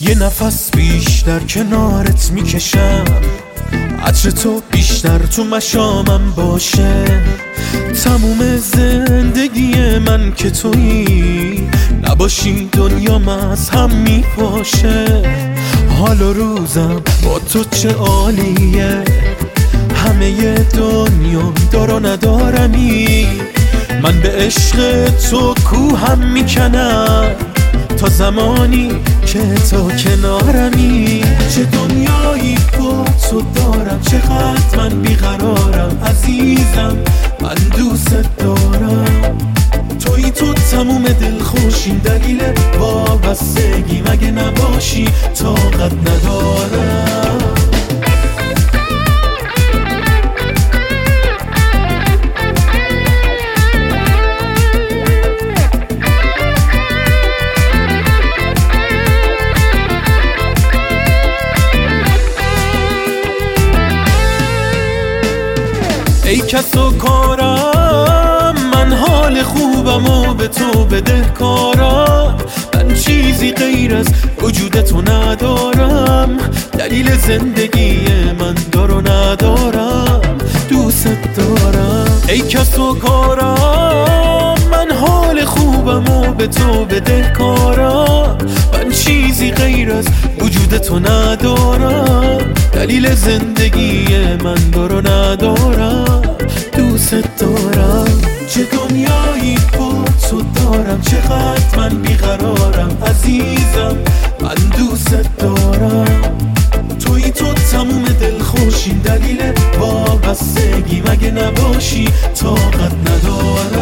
یه نفس بیشتر کنارت میکشم، عطر تو بیشتر تو مشامم باشه. تموم زندگی من که تویی نباشی دنیام از هم میپاشه. حال و روزم با تو چه عالیه، همه دنیا دار و ندارمی. من به عشق تو کوهم میکنم تا زمانی که تو کنارمی. چه دنیایی با تو دارم، چقدر من بیقرارم عزیزم، من دوست دارم. توی تو تموم دلخوشیم، دلیل وابستگی مگه نباشی طاقت ندارم. ای کس و کارم، من حال خوبم و به تو بدهکارم. من چیزی غیر از وجود تو ندارم، دلیل زندگی من دار و ندارم، دوست دارم. ای کس و کارم، من حال خوبم و به تو بدهکارم. من چیزی غیر از وجود تو ندارم، دلیل زندگی من دار و ندارم، دوست دارم. چه دنیایی با تو دارم، چقدر من بیقرارم عزیزم، من دوست دارم. توی تو تموم دلخوشیم، دلیل وابستگی مگه نباشی طاقت ندارم.